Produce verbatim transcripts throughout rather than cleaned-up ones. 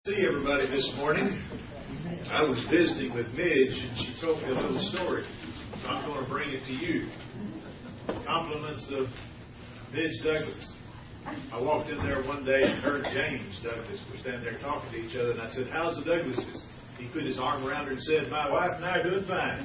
See everybody this morning. I was visiting with Midge and she told me a little story, so I'm going to bring it to you. Compliments of Midge Douglas. I walked in there one day and heard James Douglas. We're standing there talking to each other, and I said, "How's the Douglases?" He put his arm around her and said, "My wife and I are doing fine."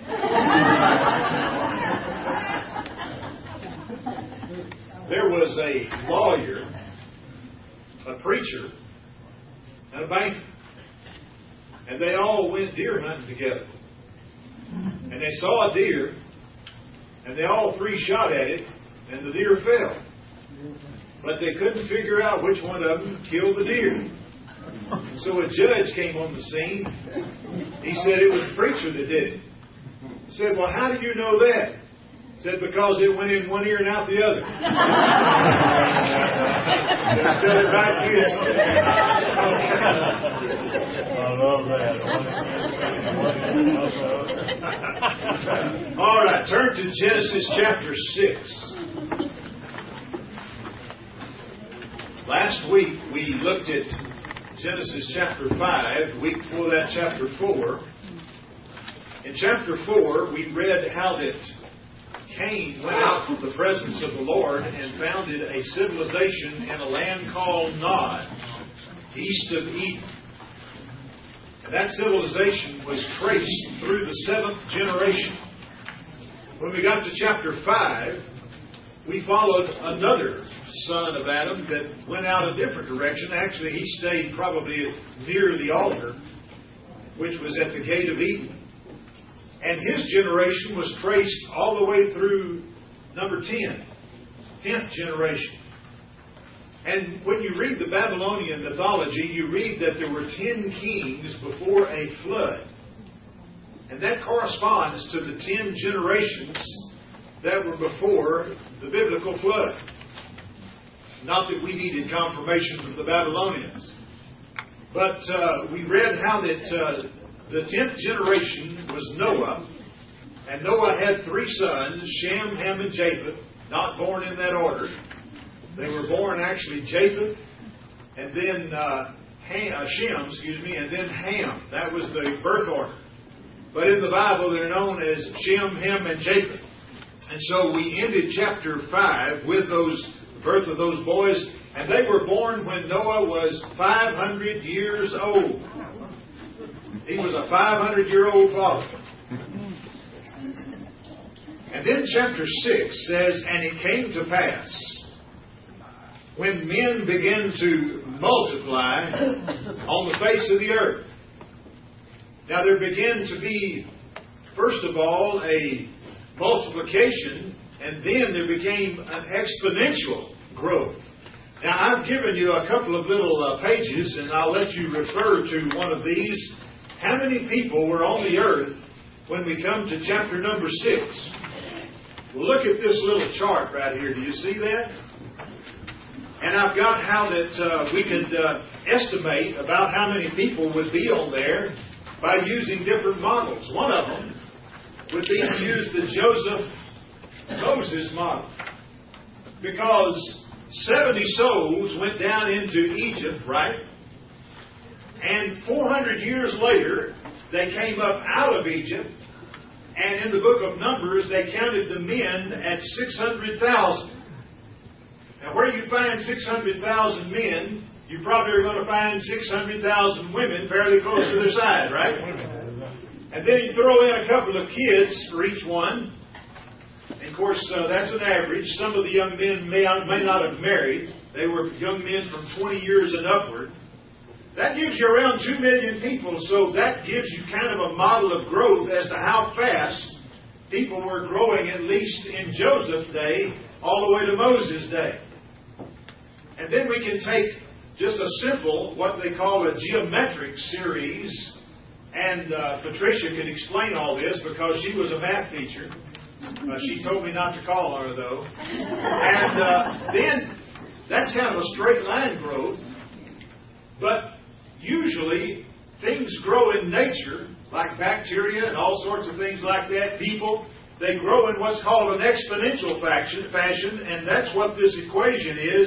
There was a lawyer, a preacher, and a banker. And they all went deer hunting together. And they saw a deer, and they all three shot at it, and the deer fell. But they couldn't figure out which one of them killed the deer. So a judge came on the scene. He said it was the preacher that did it. He said, "Well, how do you know that?" He said, "Because it went in one ear and out the other." Did I tell it right, kids? I love that. All right, turn to Genesis chapter six. Last week we looked at Genesis chapter five. The week before that, chapter four. In chapter four, we read how that Cain went out from the presence of the Lord and founded a civilization in a land called Nod, east of Eden. And that civilization was traced through the seventh generation. When we got to chapter five, we followed another son of Adam that went out a different direction. Actually, he stayed probably near the altar, which was at the gate of Eden. And his generation was traced all the way through number ten, tenth generation. And when you read the Babylonian mythology, you read that there were ten kings before a flood. And that corresponds to the ten generations that were before the biblical flood. Not that we needed confirmation from the Babylonians. But uh, we read how that uh, the tenth generation was Noah. And Noah had three sons, Shem, Ham, and Japheth, not born in that order. They were born actually Japheth, and then uh, Ham, uh, Shem, excuse me, and then Ham. That was the birth order. But in the Bible, they're known as Shem, Ham, and Japheth. And so we ended chapter five with those the birth of those boys, and they were born when Noah was five hundred years old. He was a five hundred year old father. And then chapter six says, "And it came to pass, when men began to multiply on the face of the earth." Now there began to be, first of all, a multiplication, and then there became an exponential growth. Now I've given you a couple of little uh, pages, and I'll let you refer to one of these. How many people were on the earth when we come to chapter number six? Well, look at this little chart right here. Do you see that? And I've got how that uh, we could uh, estimate about how many people would be on there by using different models. One of them would be to use the Joseph Moses model. Because seventy souls went down into Egypt, right? And four hundred years later, they came up out of Egypt. And in the book of Numbers, they counted the men at six hundred thousand. Now, where you find six hundred thousand men, you probably are going to find six hundred thousand women fairly close to their side, right? And then you throw in a couple of kids for each one. And of course, uh, that's an average. Some of the young men may, may not have married. They were young men from twenty years and upward. That gives you around two million people, so that gives you kind of a model of growth as to how fast people were growing, at least in Joseph's day, all the way to Moses' day. And then we can take just a simple, what they call a geometric series, and uh, Patricia can explain all this because she was a math teacher. Uh, she told me not to call on her, though. And uh, then that's kind of a straight line growth, but usually, things grow in nature, like bacteria and all sorts of things like that. People, they grow in what's called an exponential fashion, and that's what this equation is.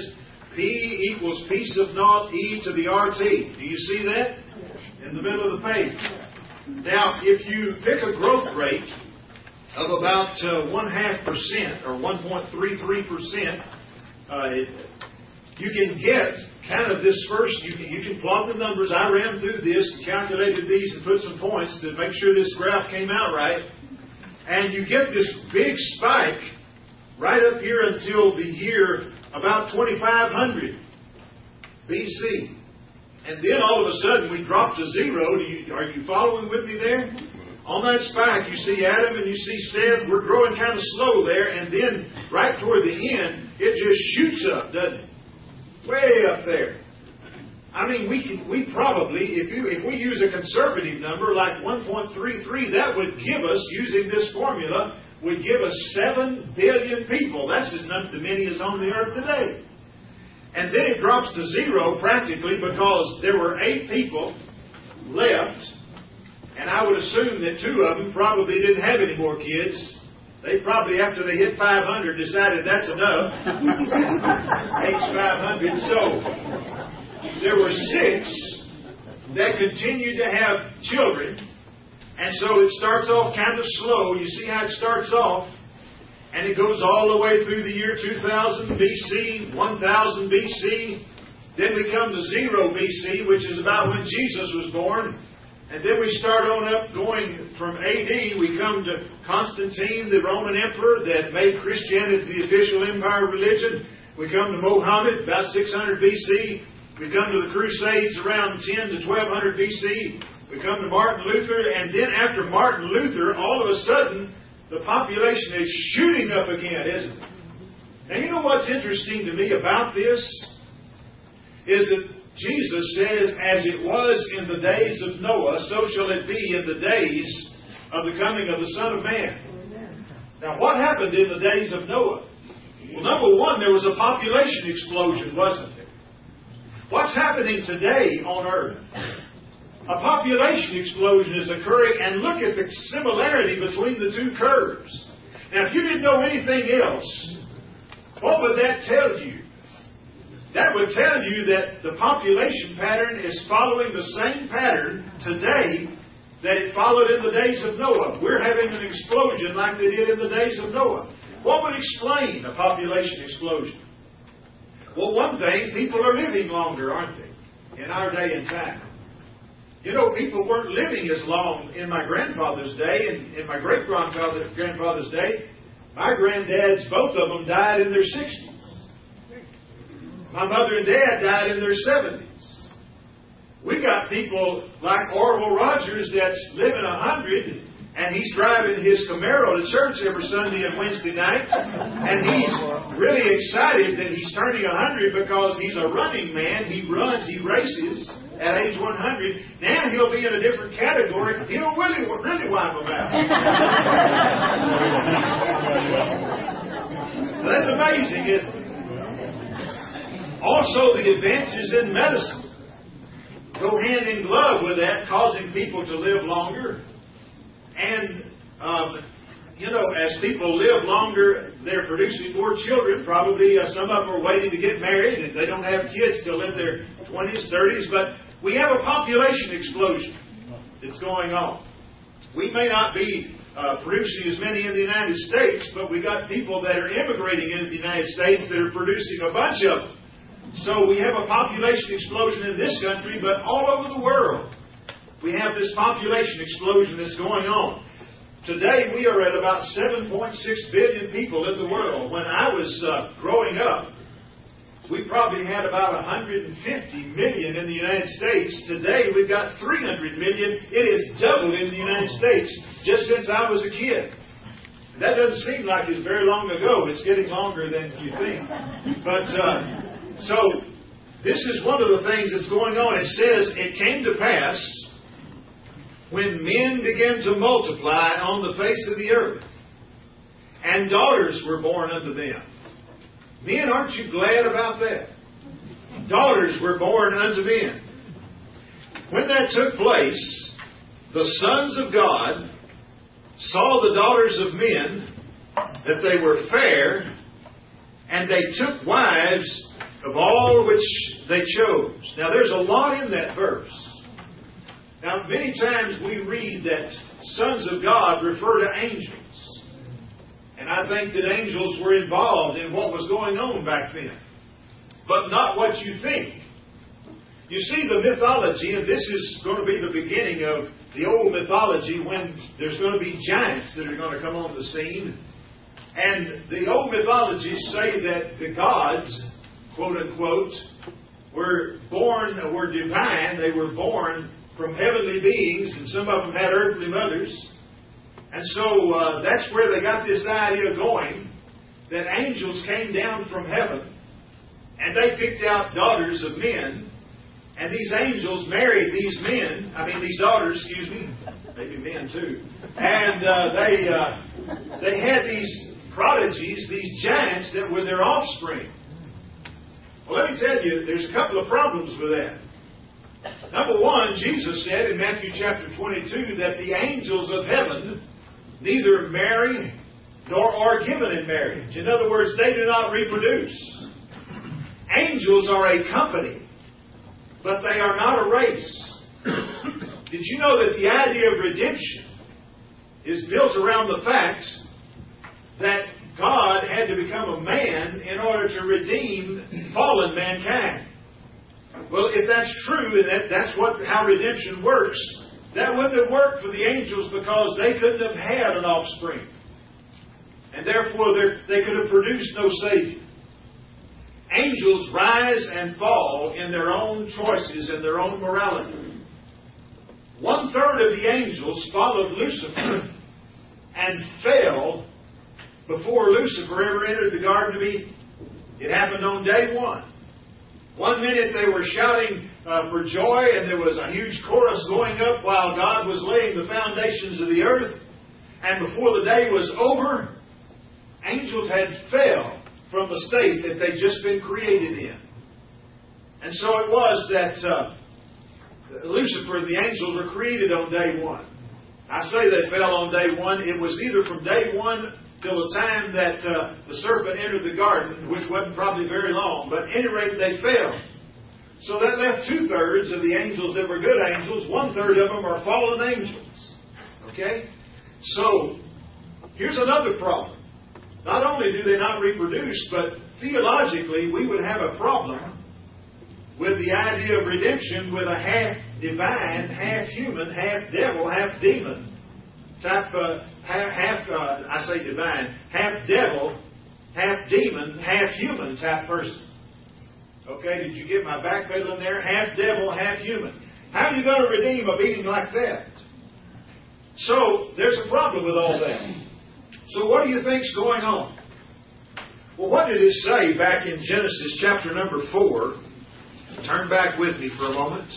P equals piece of naught, E to the R T. Do you see that? In the middle of the page. Now, if you pick a growth rate of about uh, one half percent or one point three three percent, uh, you can get kind of this first, you can, you can plot the numbers. I ran through this and calculated these and put some points to make sure this graph came out right. And you get this big spike right up here until the year about twenty-five hundred B C. And then all of a sudden we drop to zero. Do you, are you following with me there? On that spike you see Adam and you see Seth. We're growing kind of slow there. And then right toward the end it just shoots up, doesn't it? Way up there. I mean, we can, we probably, if you if we use a conservative number like one point three three, that would give us, using this formula, would give us seven billion people. That's as many as on the earth today. And then it drops to zero practically because there were eight people left, and I would assume that two of them probably didn't have any more kids. They probably, after they hit five hundred, decided that's enough. Age five hundred. So there were six that continued to have children. And so it starts off kind of slow. You see how it starts off. And it goes all the way through the year two thousand B C, one thousand B C. Then we come to zero B C, which is about when Jesus was born. And then we start on up going from A D. We come to Constantine, the Roman emperor that made Christianity the official empire religion. We come to Mohammed, about six hundred B C. We come to the Crusades around ten to twelve hundred B C. We come to Martin Luther. And then after Martin Luther, all of a sudden, the population is shooting up again, isn't it? Now, you know what's interesting to me about this? Is that Jesus says, as it was in the days of Noah, so shall it be in the days of the coming of the Son of Man. Now, what happened in the days of Noah? Well, number one, there was a population explosion, wasn't there? What's happening today on earth? A population explosion is occurring, and look at the similarity between the two curves. Now, if you didn't know anything else, what would that tell you? That would tell you that the population pattern is following the same pattern today that it followed in the days of Noah. We're having an explosion like they did in the days of Noah. What would explain a population explosion? Well, one thing, people are living longer, aren't they, in our day and time? You know, people weren't living as long in my grandfather's day and in my great-grandfather's grandfather's day. My granddads, both of them, died in their sixties. My mother and dad died in their seventies. We got people like Orville Rogers that's living a hundred, and he's driving his Camaro to church every Sunday and Wednesday night, and he's really excited that he's turning a hundred because he's a running man. He runs, he races at age one hundred. Now he'll be in a different category. He'll really, really wipe them out. Now, that's amazing, isn't it? Also, the advances in medicine go hand in glove with that, causing people to live longer. And, um, you know, as people live longer, they're producing more children. Probably uh, some of them are waiting to get married, and they don't have kids till in their twenties, thirties. But we have a population explosion that's going on. We may not be uh, producing as many in the United States, but we got people that are immigrating into the United States that are producing a bunch of them. So we have a population explosion in this country, but all over the world we have this population explosion that's going on. Today we are at about seven point six billion people in the world. When I was uh, growing up, we probably had about one hundred fifty million in the United States. Today we've got three hundred million. It has doubled in the United States just since I was a kid. That doesn't seem like it's very long ago. It's getting longer than you think. But uh, so this is one of the things that's going on. It says, it came to pass when men began to multiply on the face of the earth, and daughters were born unto them. Men, aren't you glad about that? Daughters were born unto men. When that took place, the sons of God saw the daughters of men, that they were fair, and they took wives of all which they chose. Now there's a lot in that verse. Now many times we read that sons of God refer to angels. And I think that angels were involved in what was going on back then. But not what you think. You see, the mythology, and this is going to be the beginning of the old mythology when there's going to be giants that are going to come on the scene. And the old mythologies say that the gods, quote unquote, were born, were divine. They were born from heavenly beings, and some of them had earthly mothers. And so uh, that's where they got this idea going, that angels came down from heaven, and they picked out daughters of men. And these angels married these men, I mean these daughters, excuse me, maybe men too. And uh, they uh, they had these prodigies, these giants that were their offspring. Well, let me tell you, there's a couple of problems with that. Number one, Jesus said in Matthew chapter twenty-two that the angels of heaven neither marry nor are given in marriage. In other words, they do not reproduce. Angels are a company, but they are not a race. Did you know that the idea of redemption is built around the fact that God had to become a man in order to redeem fallen mankind? Well, if that's true, and that, that's what how redemption works, that wouldn't have worked for the angels because they couldn't have had an offspring. And therefore, they could have produced no Savior. Angels rise and fall in their own choices and their own morality. One third of the angels followed Lucifer and fell before Lucifer ever entered the Garden of Eden. It happened on day one. One minute they were shouting uh, for joy, and there was a huge chorus going up while God was laying the foundations of the earth. And before the day was over, angels had fell from the state that they'd just been created in. And so it was that uh, Lucifer and the angels were created on day one. I say they fell on day one. It was either from day one till the time that uh, the serpent entered the garden, which wasn't probably very long, but at any rate they fell. So that left two-thirds of the angels that were good angels. One-third of them are fallen angels. Okay? So, here's another problem. Not only do they not reproduce, but theologically we would have a problem with the idea of redemption with a half divine, half human, half devil, half demon type, uh, half, half uh, I say divine, half devil, half demon, half human type person. Okay, did you get my backpedaling there? Half devil, half human. How are you going to redeem a being like that? So, there's a problem with all that. So what do you think's going on? Well, what did it say back in Genesis chapter number four? Turn back with me for a moment.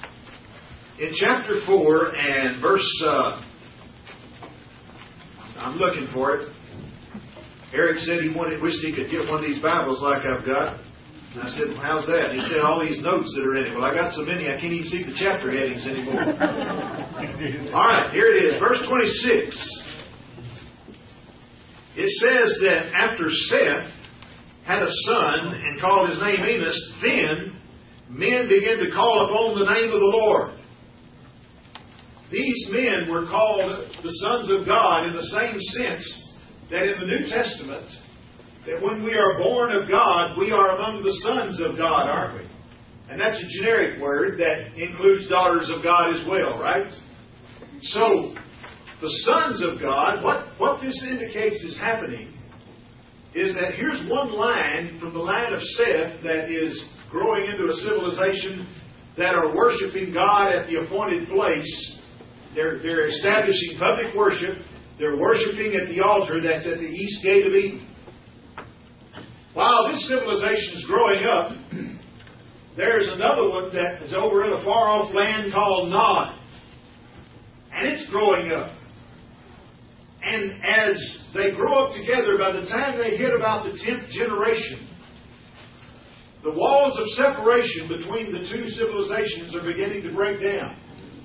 In chapter four and verse... Uh, I'm looking for it. Eric said he wanted, wished he could get one of these Bibles like I've got. And I said, well, how's that? And he said, all these notes that are in it. Well, I got so many I can't even see the chapter headings anymore. All right, here it is. Verse twenty-six. It says that after Seth had a son and called his name Enos, then men began to call upon the name of the Lord. These men were called the sons of God in the same sense that in the New Testament, that when we are born of God, we are among the sons of God, aren't we? And that's a generic word that includes daughters of God as well, right? So, the sons of God, what, what this indicates is happening is that here's one line from the line of Seth that is growing into a civilization that are worshiping God at the appointed place. They're, they're establishing public worship. They're worshiping at the altar that's at the east gate of Eden. While this civilization is growing up, there's another one that is over in a far-off land called Nod. And it's growing up. And as they grow up together, by the time they hit about the tenth generation, the walls of separation between the two civilizations are beginning to break down.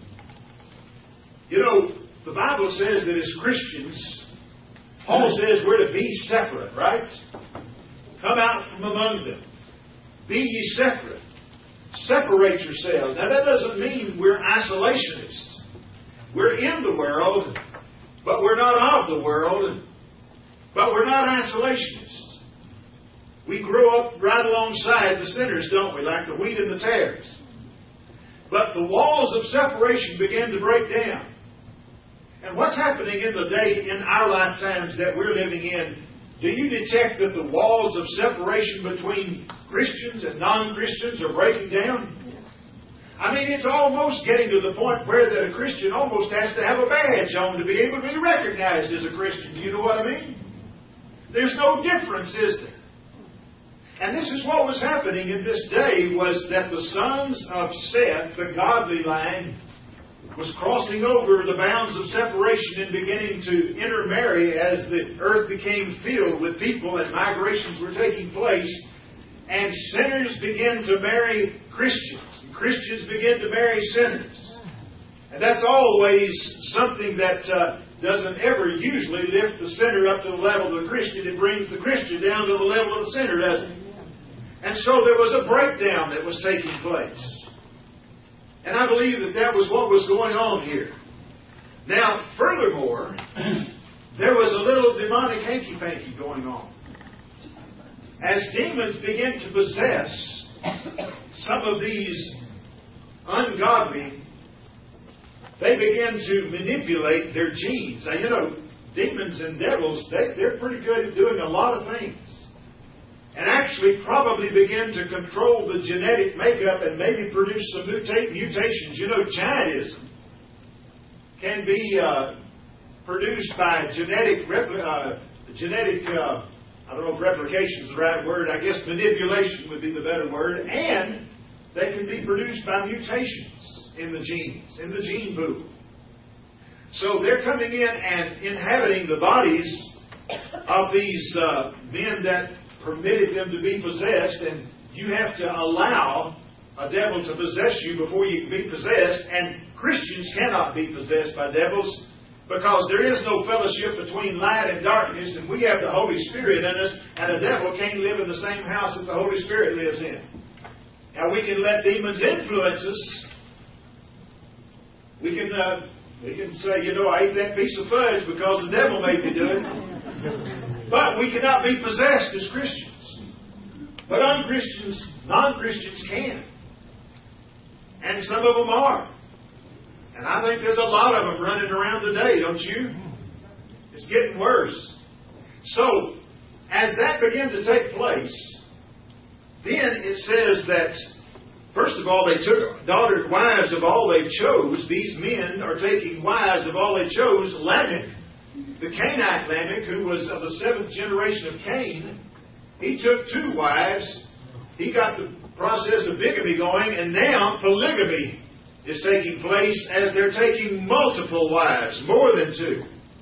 You know, the Bible says that as Christians, Paul says we're to be separate, right? Come out from among them. Be ye separate. Separate yourselves. Now that doesn't mean we're isolationists. We're in the world, but we're not of the world. But we're not isolationists. We grow up right alongside the sinners, don't we? Like the wheat and the tares. But the walls of separation begin to break down. And what's happening in the day, in our lifetimes that we're living in, do you detect that the walls of separation between Christians and non-Christians are breaking down? I mean, it's almost getting to the point where that a Christian almost has to have a badge on to be able to be recognized as a Christian. Do you know what I mean? There's no difference, is there? And this is what was happening in this day, was that the sons of Seth, the godly line, was crossing over the bounds of separation and beginning to intermarry as the earth became filled with people and migrations were taking place. And sinners began to marry Christians. And Christians began to marry sinners. And that's always something that uh, doesn't ever usually lift the sinner up to the level of the Christian. It brings the Christian down to the level of the sinner, doesn't it? And so there was a breakdown that was taking place. And I believe that that was what was going on here. Now, furthermore, there was a little demonic hanky-panky going on. As demons begin to possess some of these ungodly, they begin to manipulate their genes. Now, you know, demons and devils, they, they're pretty good at doing a lot of things. And actually probably begin to control the genetic makeup and maybe produce some mutate, mutations. You know, giantism can be uh, produced by genetic, repli- uh, genetic uh, I don't know if replication is the right word. I guess manipulation would be the better word. And they can be produced by mutations in the genes, in the gene pool. So they're coming in and inhabiting the bodies of these uh, men that permitted them to be possessed, and you have to allow a devil to possess you before you can be possessed, and Christians cannot be possessed by devils because there is no fellowship between light and darkness, and we have the Holy Spirit in us, and a devil can't live in the same house that the Holy Spirit lives in. Now we can let demons influence us. We can uh, we can say, you know, I ate that piece of fudge because the devil made me do it. But we cannot be possessed as Christians. But un-Christians, non-Christians can. And some of them are. And I think there's a lot of them running around today, don't you? It's getting worse. So, as that began to take place, then it says that, first of all, they took daughter, wives of all they chose. These men are taking wives of all they chose. Lamech, the Cainite Lamech, who was of the seventh generation of Cain, he took two wives. He got the process of bigamy going, and now polygamy is taking place as they're taking multiple wives, more than two.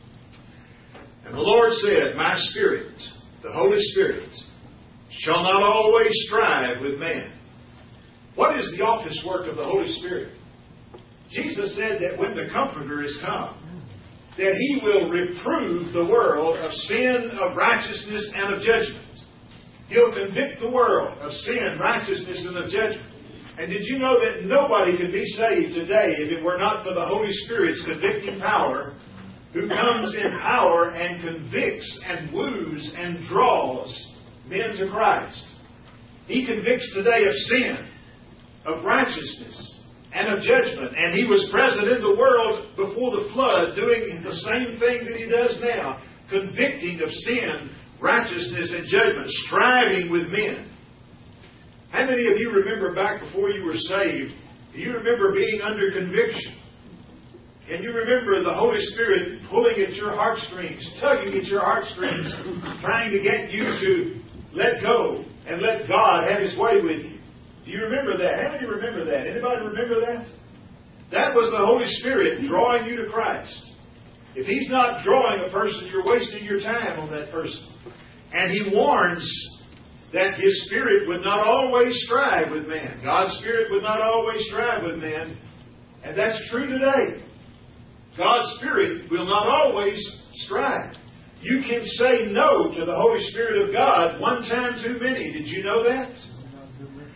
And the Lord said, my Spirit, the Holy Spirit, shall not always strive with man. What is the office work of the Holy Spirit? Jesus said that when the Comforter is come, that He will reprove the world of sin, of righteousness, and of judgment. He'll convict the world of sin, righteousness, and of judgment. And did you know that nobody could be saved today if it were not for the Holy Spirit's convicting power, who comes in power and convicts and woos and draws men to Christ? He convicts today of sin, of righteousness, and of judgment. And He was present in the world before the flood, doing the same thing that He does now, convicting of sin, righteousness, and judgment, striving with men. How many of you remember back before you were saved, do you remember being under conviction? Can you remember the Holy Spirit pulling at your heartstrings, tugging at your heartstrings, trying to get you to let go and let God have His way with you? Do you remember that? How many remember that? Anybody remember that? That was the Holy Spirit drawing you to Christ. If He's not drawing a person, you're wasting your time on that person. And He warns that His Spirit would not always strive with man. God's Spirit would not always strive with man. And that's true today. God's Spirit will not always strive. You can say no to the Holy Spirit of God one time too many. Did you know that?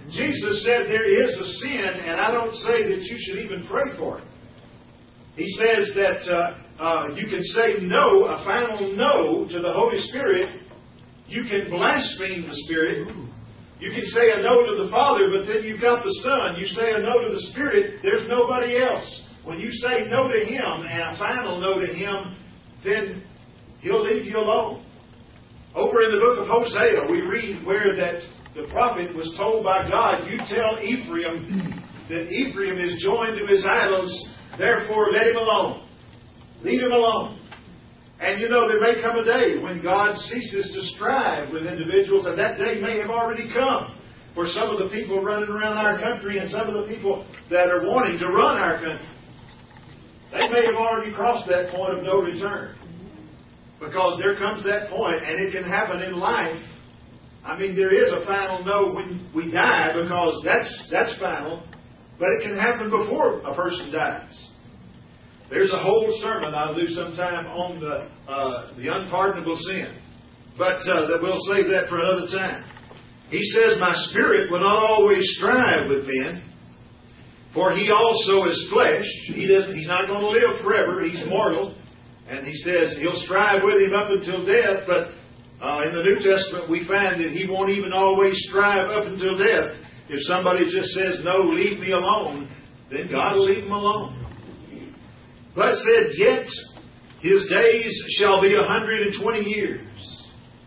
Jesus said there is a sin, and I don't say that you should even pray for it. He says that uh, uh, you can say no, a final no to the Holy Spirit. You can blaspheme the Spirit. You can say a no to the Father, but then you've got the Son. You say a no to the Spirit, there's nobody else. When you say no to Him, and a final no to Him, then He'll leave you alone. Over in the book of Hosea, we read where that the prophet was told by God, you tell Ephraim that Ephraim is joined to his idols, therefore let him alone. Leave him alone. And you know, there may come a day when God ceases to strive with individuals, and that day may have already come for some of the people running around our country and some of the people that are wanting to run our country. They may have already crossed that point of no return. Because there comes that point, and it can happen in life. I mean, there is a final no when we die, because that's that's final. But it can happen before a person dies. There's a whole sermon I'll do sometime on the uh, the unpardonable sin. But uh, that we'll save that for another time. He says, my spirit will not always strive with men, for he also is flesh. He doesn't. He's not going to live forever. He's mortal. And he says he'll strive with him up until death, but uh, in the New Testament we find that he won't even always strive up until death. If somebody just says, no, leave me alone, then God will leave him alone. But said, yet his days shall be a hundred and twenty years.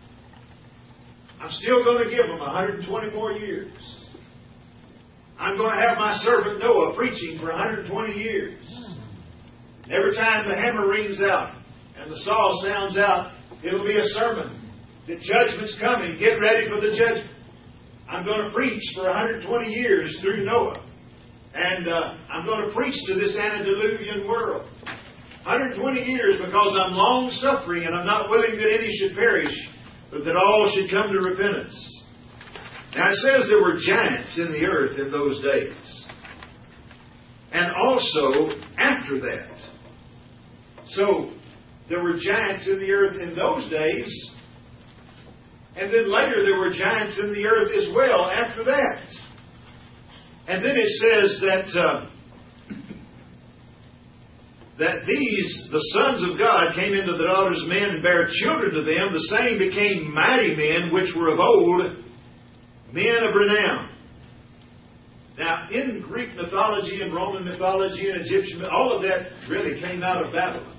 I'm still going to give him a hundred and twenty more years. I'm going to have my servant Noah preaching for a hundred and twenty years. Every time the hammer rings out and the saw sounds out, it'll be a sermon. The judgment's coming. Get ready for the judgment. I'm going to preach for one hundred twenty years through Noah. And uh, I'm going to preach to this antediluvian world. one hundred twenty years, because I'm long-suffering and I'm not willing that any should perish, but that all should come to repentance. Now it says there were giants in the earth in those days. And also after that. So, there were giants in the earth in those days. And then later there were giants in the earth as well after that. And then it says that uh, that these, the sons of God, came into the daughters of men and bare children to them. The same became mighty men, which were of old, men of renown. Now, in Greek mythology and Roman mythology and Egyptian, all of that really came out of Babylon.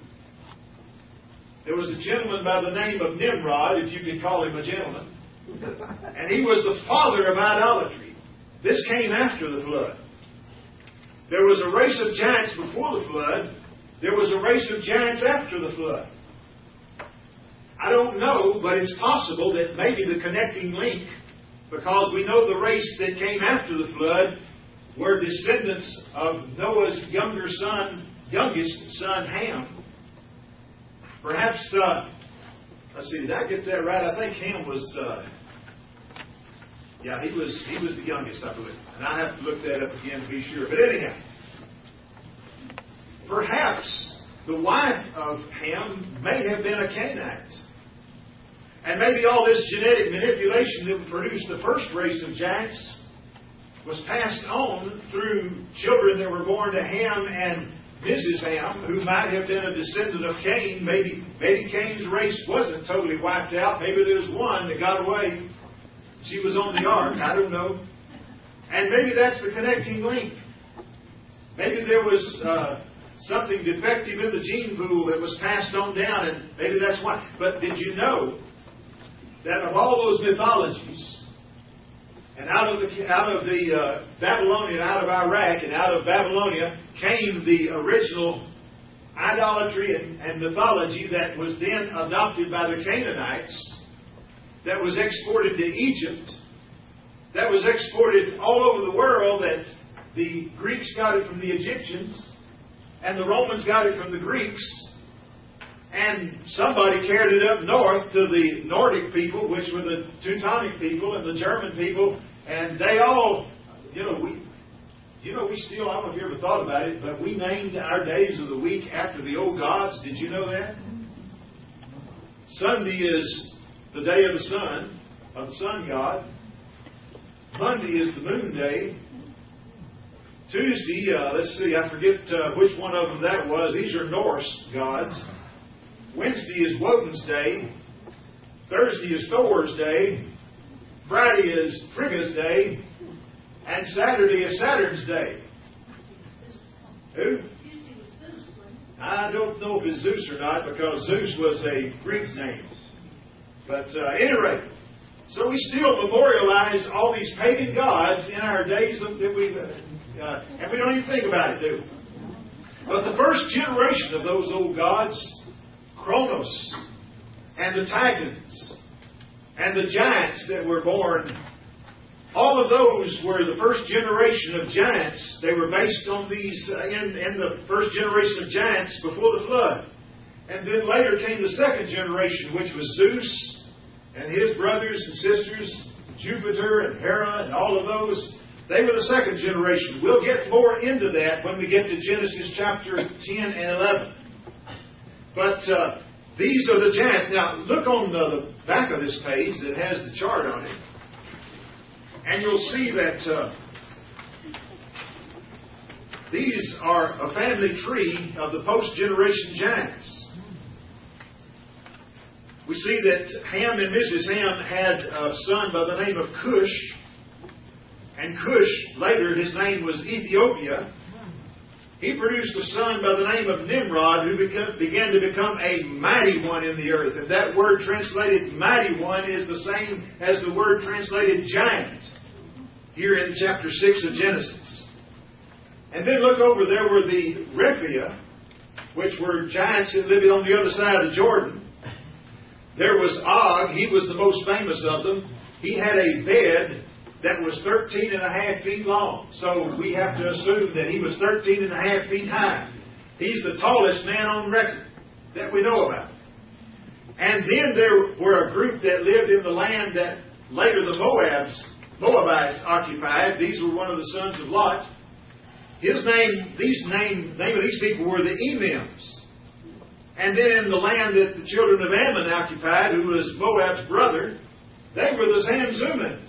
There was a gentleman by the name of Nimrod, if you could call him a gentleman. And he was the father of idolatry. This came after the flood. There was a race of giants before the flood. There was a race of giants after the flood. I don't know, but it's possible that maybe the connecting link, because we know the race that came after the flood were descendants of Noah's younger son, youngest son, Ham. Perhaps, uh, let's see, did I get that right? I think Ham was, uh, yeah, he was he was the youngest, I believe. And I have to look that up again to be sure. But anyhow, perhaps the wife of Ham may have been a Canaanite. And maybe all this genetic manipulation that produced the first race of giants was passed on through children that were born to Ham and Missus Ham, who might have been a descendant of Cain. Maybe, maybe Cain's race wasn't totally wiped out. Maybe there was one that got away. She was on the ark. I don't know. And maybe that's the connecting link. Maybe there was uh, something defective in the gene pool that was passed on down, and maybe that's why. But did you know that of all those mythologies, and out of the out of the uh, Babylonian, out of Iraq, and out of Babylonia came the original idolatry and, and mythology that was then adopted by the Canaanites, that was exported to Egypt, that was exported all over the world, that the Greeks got it from the Egyptians, and the Romans got it from the Greeks, and somebody carried it up north to the Nordic people, which were the Teutonic people and the German people, and they all, you know, we, you know, we still, I don't know if you ever thought about it, but we named our days of the week after the old gods. Did you know that? Sunday is the day of the sun, of the sun god. Monday is the moon day. Tuesday, uh, let's see, I forget uh, which one of them that was. These are Norse gods. Wednesday is Woden's day. Thursday is Thor's day. Friday is Frigga's day. And Saturday is Saturn's day. Who? I don't know if it's Zeus or not, because Zeus was a Greek name. But uh, at any rate, so we still memorialize all these pagan gods in our days that we, uh, and we don't even think about it, do we? But the first generation of those old gods, Kronos, and the Titans, and the giants that were born, all of those were the first generation of giants. They were based on these, uh, in, in the first generation of giants before the flood. And then later came the second generation, which was Zeus and his brothers and sisters, Jupiter and Hera and all of those. They were the second generation. We'll get more into that when we get to Genesis chapter ten and eleven. But uh, these are the giants. Now, look on the, the back of this page that has the chart on it. And you'll see that uh, these are a family tree of the post-generation giants. We see that Ham and Missus Ham had a son by the name of Cush. And Cush, later his name was Ethiopia. He produced a son by the name of Nimrod, who beca- began to become a mighty one in the earth. And that word translated mighty one is the same as the word translated giant here in chapter six of Genesis. And then look over there were the Rephia, which were giants that lived on the other side of the Jordan. There was Og. He was the most famous of them. He had a bed that was thirteen and a half feet long. So we have to assume that he was thirteen and a half feet high. He's the tallest man on record that we know about. And then there were a group that lived in the land that later the Moabs, Moabites occupied. These were one of the sons of Lot. His name, these name, name of these people were the Emims. And then in the land that the children of Ammon occupied, who was Moab's brother, they were the Zamzummins.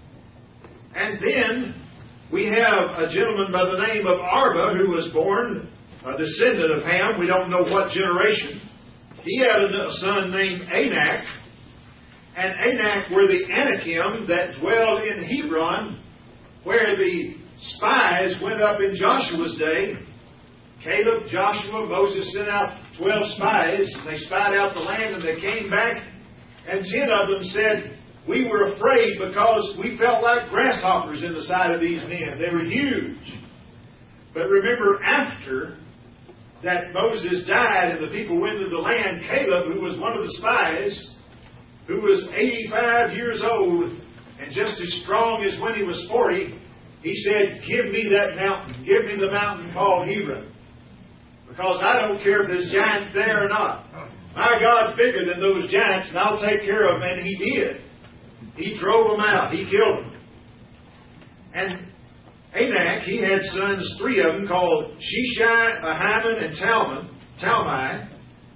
And then we have a gentleman by the name of Arba, who was born a descendant of Ham. We don't know what generation. He had a son named Anak. And Anak were the Anakim that dwelled in Hebron, where the spies went up in Joshua's day. Caleb, Joshua, Moses sent out twelve spies. And they spied out the land and they came back. And ten of them said, we were afraid because we felt like grasshoppers in the sight of these men. They were huge. But remember, after that Moses died and the people went into the land, Caleb, who was one of the spies, who was eighty-five years old and just as strong as when he was forty, he said, give me that mountain. Give me the mountain called Hebron. Because I don't care if there's giants there or not. My God's bigger than those giants, and I'll take care of them. And He did. He drove them out. He killed them. And Anak, he had sons, three of them, called Sheshai, Ahiman, and Talmon, Talmai.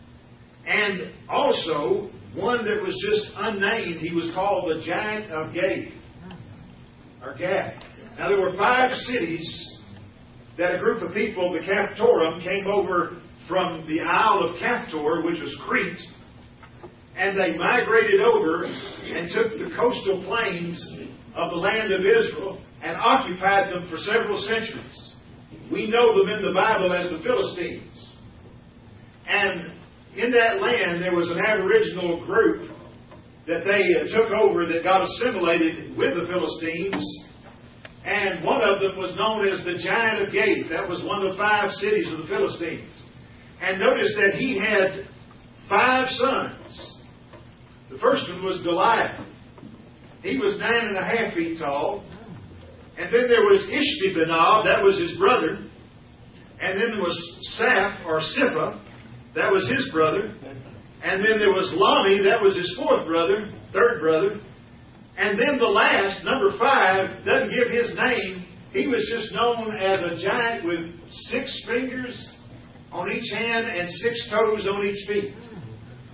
And also, one that was just unnamed, he was called the Giant of Gath. Or Gath. Now, there were five cities that a group of people, the Caphtorim, came over from the Isle of Caphtor, which was Crete, and they migrated over and took the coastal plains of the land of Israel and occupied them for several centuries. We know them in the Bible as the Philistines. And in that land there was an aboriginal group that they took over that got assimilated with the Philistines. And one of them was known as the Giant of Gath. That was one of the five cities of the Philistines. And notice that he had five sons. The first one was Goliath. He was nine and a half feet tall. And then there was Ishbi-Benob, that was his brother. And then there was Saph, or Sippa, that was his brother. And then there was Lami, that was his fourth brother, third brother. And then the last, number five, doesn't give his name. He was just known as a giant with six fingers on each hand and six toes on each feet.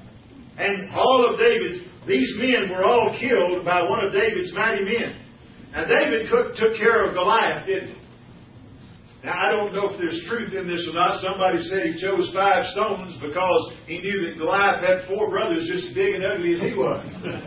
And all of David's, these men were all killed by one of David's mighty men. Now, David cook, took care of Goliath, didn't he? Now, I don't know if there's truth in this or not. Somebody said he chose five stones because he knew that Goliath had four brothers just as big and ugly as he was.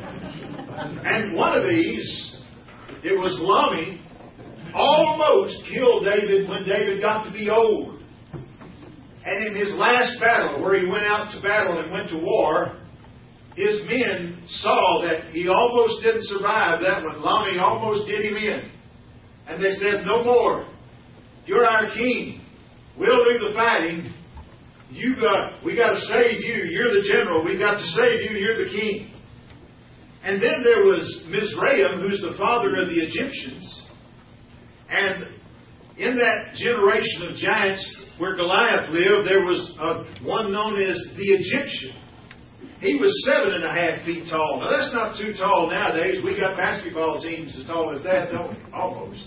And one of these, it was Lummi, almost killed David when David got to be old. And in his last battle, where he went out to battle and went to war, his men saw that he almost didn't survive that one. Lummi almost did him in. And they said, no more. You're our king. We'll do the fighting. You got, we got to save you. You're the general. We got to save you. You're the king. And then there was Mizraim, who's the father of the Egyptians. And in that generation of giants where Goliath lived, there was a, one known as the Egyptian. He was seven and a half feet tall. Now, that's not too tall nowadays. We got basketball teams as tall as that, don't we? Almost.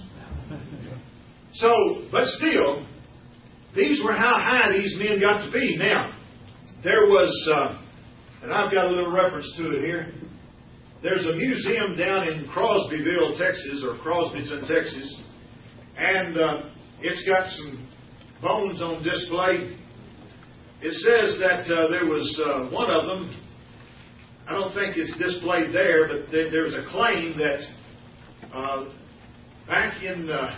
So, but still, these were how high these men got to be. Now, there was, uh, and I've got a little reference to it here. There's a museum down in Crosbyville, Texas, or Crosbyton, Texas, and uh, it's got some bones on display. It says that uh, there was uh, one of them. I don't think it's displayed there, but th- there's a claim that uh, back in, uh,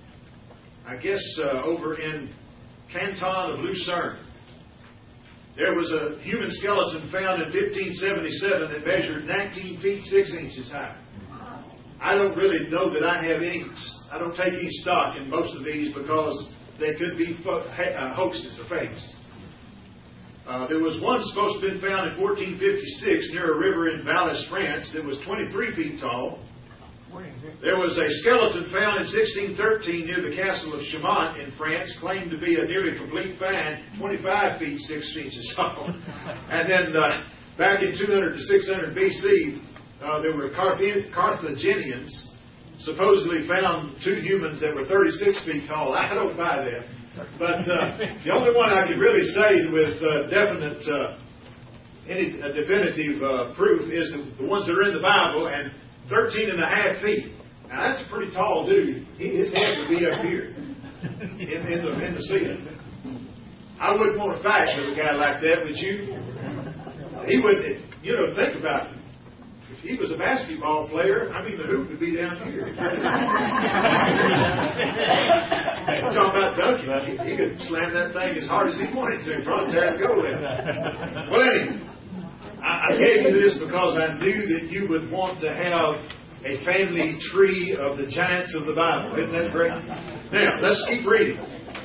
I guess, uh, over in Canton of Lucerne, there was a human skeleton found in fifteen seventy-seven that measured nineteen feet six inches high. I don't really know that I have any, I don't take any stock in most of these because they could be fo- uh, hoaxes or fakes. Uh, there was one supposed to have been found in fourteen fifty-six near a river in Valais, France, that was twenty-three feet tall. There was a skeleton found in sixteen thirteen near the castle of Chaumont in France, claimed to be a nearly complete find, twenty-five feet six inches tall. And then uh, back in two hundred to six hundred B C, uh, there were Carth- Carthaginians supposedly found two humans that were thirty-six feet tall. I don't buy that. But uh, the only one I can really say with uh, definite, uh, any uh, definitive uh, proof is the, the ones that are in the Bible, and thirteen and a half feet. Now that's a pretty tall dude. He, his head would be up here in, in the in the ceiling. I wouldn't want to fight with a guy like that, would you? He would, you know, think about it. If he was a basketball player, I mean, the hoop would be down here. I'm talking about dunking. He, he could slam that thing as hard as he wanted to, probably tear the goal in. Well, anyway, I, I gave you this because I knew that you would want to have a family tree of the giants of the Bible. Isn't that great? Now, let's keep reading.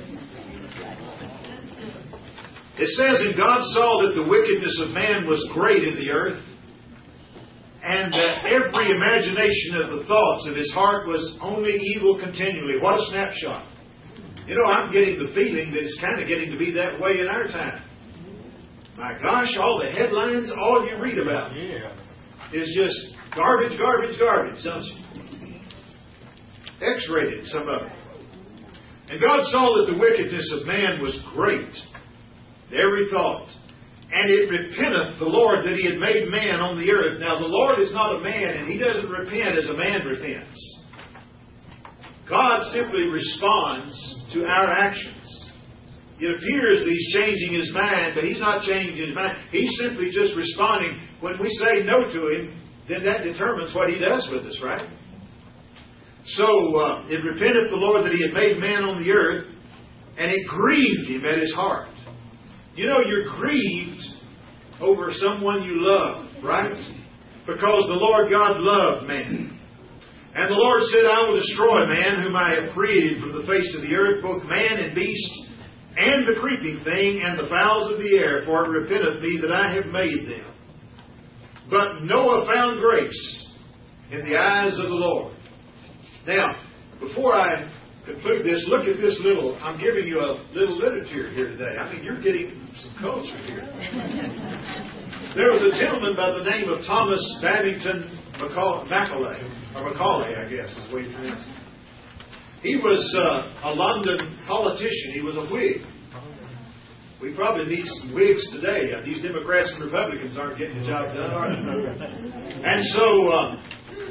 It says, and God saw that the wickedness of man was great in the earth, and that every imagination of the thoughts of his heart was only evil continually. What a snapshot. You know, I'm getting the feeling that it's kind of getting to be that way in our time. My gosh, all the headlines, all you read about Yeah. is just garbage, garbage, garbage, don't you? X-rated, some of it. And God saw that the wickedness of man was great, every thought. And it repenteth the Lord that He had made man on the earth. Now, the Lord is not a man, and He doesn't repent as a man repents. God simply responds to our actions. It appears that He's changing His mind, but He's not changing His mind. He's simply just responding. When we say no to Him, then that determines what He does with us, right? So, uh, it repenteth the Lord that He had made man on the earth, and it grieved Him at His heart. You know, you're grieved over someone you love, right? Because the Lord God loved man. And the Lord said, I will destroy man whom I have created from the face of the earth, both man and beast, and the creeping thing, and the fowls of the air, for it repenteth me that I have made them. But Noah found grace in the eyes of the Lord. Now, before I conclude this, look at this little, I'm giving you a little literature here today. I mean, you're getting some culture here. There was a gentleman by the name of Thomas Babington Macaulay, or Macaulay, I guess is the way you pronounce it. He was uh, a London politician. He was a Whig. We probably need some Whigs today. Uh, these Democrats and Republicans aren't getting the job done, are they? And so, uh,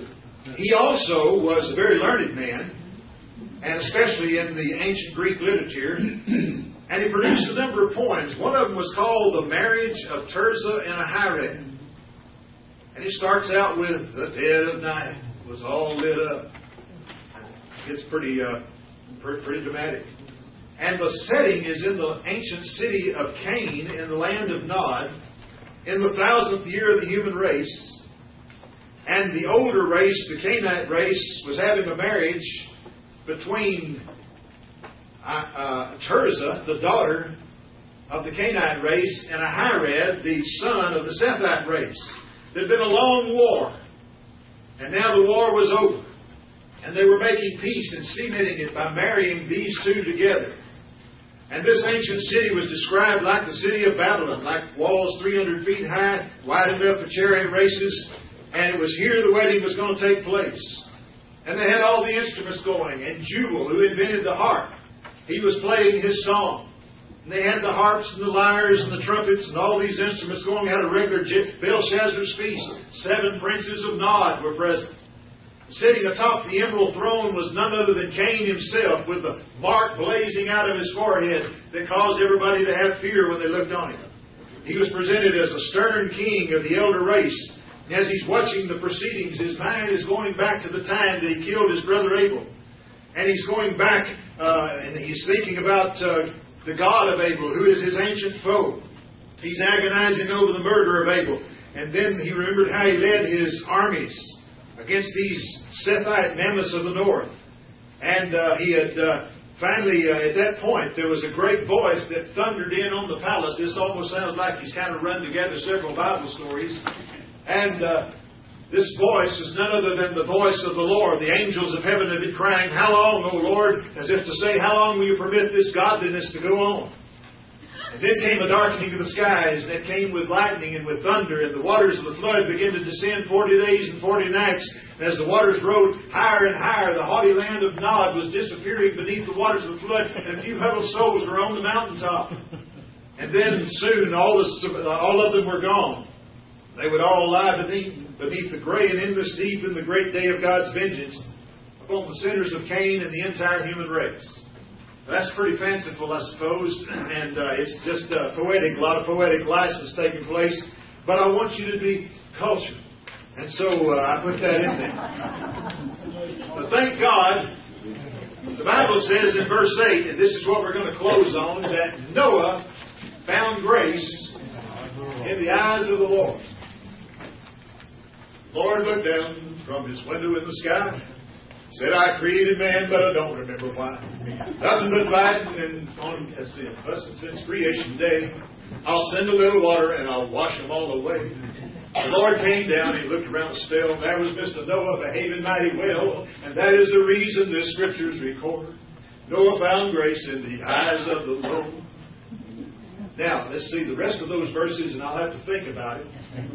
He also was a very learned man, and especially in the ancient Greek literature. And he produced a number of poems. One of them was called The Marriage of Tirzah and Ahiram. And it starts out with, the dead of night was all lit up. It's pretty, uh, pretty, pretty dramatic. And the setting is in the ancient city of Cain in the land of Nod, in the thousandth year of the human race. And the older race, the Canaanite race, was having a marriage between uh, uh, Tirzah, the daughter of the Canaanite race, and Ahiram, the son of the Sethite race. There had been a long war, and now the war was over. And they were making peace and cementing it by marrying these two together. And this ancient city was described like the city of Babylon, like walls three hundred feet high, wide enough for chariot races. And it was here the wedding was going to take place. And they had all the instruments going. And Jubal, who invented the harp, he was playing his song. And they had the harps and the lyres and the trumpets and all these instruments going. They had a regular Belshazzar's feast. Seven princes of Nod were present. Sitting atop the emerald throne was none other than Cain himself, with the mark blazing out of his forehead that caused everybody to have fear when they looked on him. He was presented as a stern king of the elder race. And as he's watching the proceedings, his mind is going back to the time that he killed his brother Abel. And he's going back uh, and he's thinking about uh, the God of Abel, who is his ancient foe. He's agonizing over the murder of Abel. And then he remembered how he led his armies against these Sethite mammoths of the north. And uh, he had uh, finally, uh, at that point, there was a great voice that thundered in on the palace. This almost sounds like he's kind of run together several Bible stories. And uh, this voice is none other than the voice of the Lord. The angels of heaven have been crying, "How long, O Lord?" As if to say, how long will you permit this godliness to go on? And then came a darkening of the skies, and it came with lightning and with thunder, and the waters of the flood began to descend forty days and forty nights. And as the waters rose higher and higher, the haughty land of Nod was disappearing beneath the waters of the flood, and a few huddled souls were on the mountaintop. And then soon all, the, all of them were gone. They would all lie beneath, beneath the gray and endless deep in the great day of God's vengeance upon the sinners of Cain and the entire human race. That's pretty fanciful, I suppose, and uh, it's just uh, poetic, a lot of poetic license taking place. But I want you to be cultured, and so uh, I put that in there. But thank God, the Bible says in verse eight, and this is what we're going to close on, that Noah found grace in the eyes of the Lord. Lord looked down from His window in the sky, said, "I created man, but I don't remember why. Nothing but fighting and on as sin. Fussing since creation day. I'll send a little water and I'll wash them all away." The Lord came down, He looked around the spell, and there was Mister Noah behaving mighty well, and that is the reason this Scriptures record. Noah found grace in the eyes of the Lord. Now, let's see the rest of those verses, and I'll have to think about it.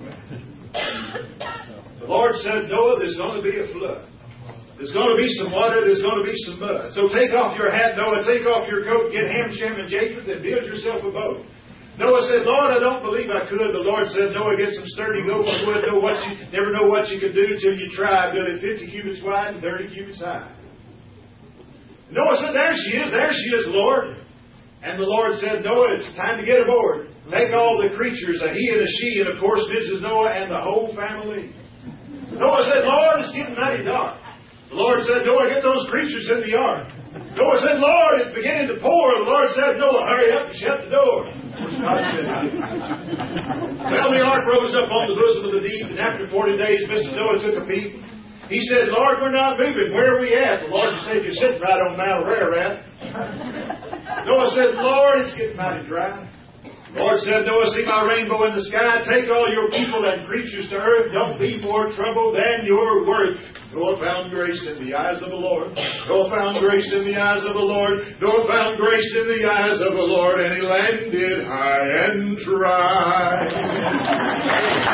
The Lord said, "Noah, there's going to be a flood. There's going to be some water. There's going to be some mud. So take off your hat, Noah. Take off your coat. Get Ham, Shem, and Japheth, and build yourself a boat." Noah said, "Lord, I don't believe I could." The Lord said, "Noah, get some sturdy goats and wood. Know what you never know what you can do till you try. Build it fifty cubits wide and thirty cubits high." Noah said, "There she is. There she is, Lord." And the Lord said, "Noah, it's time to get aboard. Take all the creatures, a he and a she, and of course Missus Noah and the whole family." Noah said, "Lord, it's getting mighty dark." The Lord said, "Noah, get those creatures in the ark." Noah said, "Lord, it's beginning to pour." The Lord said, "Noah, hurry up and shut the door." Well, the ark rose up on the bosom of the deep, and after forty days, Mister Noah took a peep. He said, "Lord, we're not moving. Where are we at?" The Lord said, "You're sitting right on Mount Ararat." Noah said, "Lord, it's getting mighty dry." The Lord said, "Noah, see my rainbow in the sky. Take all your people and creatures to earth. Don't be more trouble than you're worth." Noah found grace in the eyes of the Lord. Noah found grace in the eyes of the Lord. Noah found grace in the eyes of the Lord, and he landed high and dry.